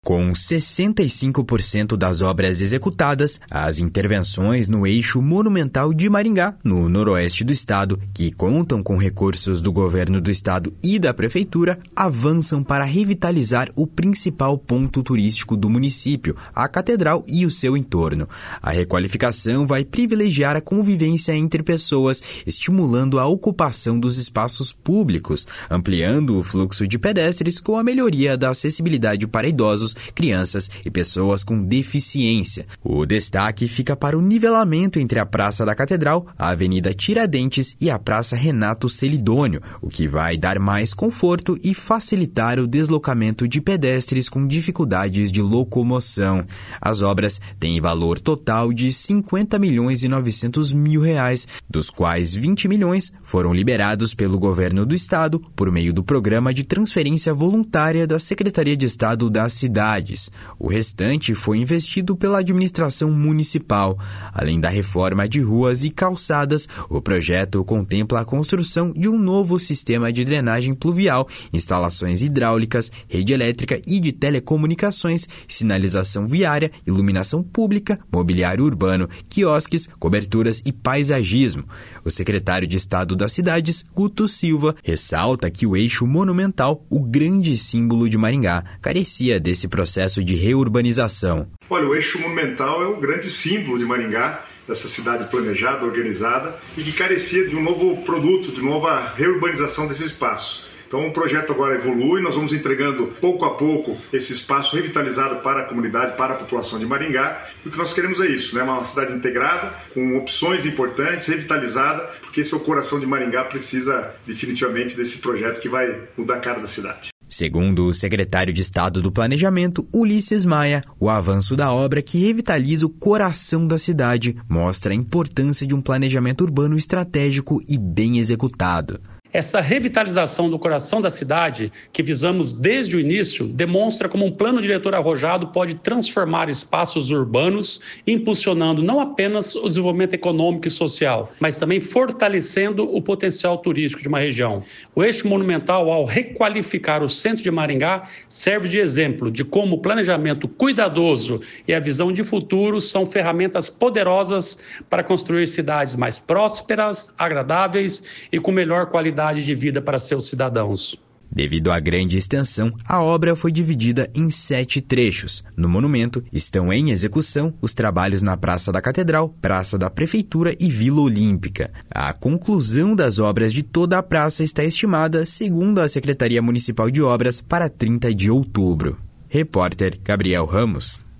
Com 65% das obras executadas, as intervenções no eixo monumental de Maringá, no noroeste do estado, que contam com recursos do governo do estado e da prefeitura, avançam para revitalizar o principal ponto turístico do município, a catedral e o seu entorno. A requalificação vai privilegiar a convivência entre pessoas, estimulando a ocupação dos espaços públicos, ampliando o fluxo de pedestres com a melhoria da acessibilidade para idosos, crianças e pessoas com deficiência. O destaque fica para o nivelamento entre a Praça da Catedral, a Avenida Tiradentes e a Praça Renato Celidônio, o que vai dar mais conforto e facilitar o deslocamento de pedestres com dificuldades de locomoção. As obras têm valor total de R$ 50.900.000, dos quais 20 milhões foram liberados pelo governo do estado por meio do Programa de Transferência Voluntária da Secretaria de Estado das Cidades. O restante foi investido pela administração municipal. Além da reforma de ruas e calçadas, o projeto contempla a construção de um novo sistema de drenagem pluvial, instalações hidráulicas, rede elétrica e de telecomunicações, sinalização viária, iluminação pública, mobiliário urbano, quiosques, coberturas e paisagismo. O secretário de Estado das Cidades, Guto Silva, ressalta que o eixo monumental, o grande símbolo de Maringá, carecia desse processo de reurbanização. Olha, o eixo monumental é o grande símbolo de Maringá, dessa cidade planejada, organizada e que carecia de um novo produto, de nova reurbanização desse espaço. Então o projeto agora evolui, nós vamos entregando pouco a pouco esse espaço revitalizado para a comunidade, para a população de Maringá. E o que nós queremos é isso, né? Uma cidade integrada, com opções importantes, revitalizada, porque esse é o coração de Maringá, precisa definitivamente desse projeto que vai mudar a cara da cidade. Segundo o secretário de Estado do Planejamento, Ulisses Maia, o avanço da obra que revitaliza o coração da cidade mostra a importância de um planejamento urbano estratégico e bem executado. Essa revitalização do coração da cidade, que visamos desde o início, demonstra como um plano diretor arrojado pode transformar espaços urbanos, impulsionando não apenas o desenvolvimento econômico e social, mas também fortalecendo o potencial turístico de uma região. O eixo monumental, ao requalificar o centro de Maringá, serve de exemplo de como o planejamento cuidadoso e a visão de futuro são ferramentas poderosas para construir cidades mais prósperas, agradáveis e com melhor qualidade de vida para seus cidadãos. Devido à grande extensão, a obra foi dividida em 7 trechos. No monumento estão em execução os trabalhos na Praça da Catedral, Praça da Prefeitura e Vila Olímpica. A conclusão das obras de toda a praça está estimada, segundo a Secretaria Municipal de Obras, para 30 de outubro. Repórter Gabriel Ramos.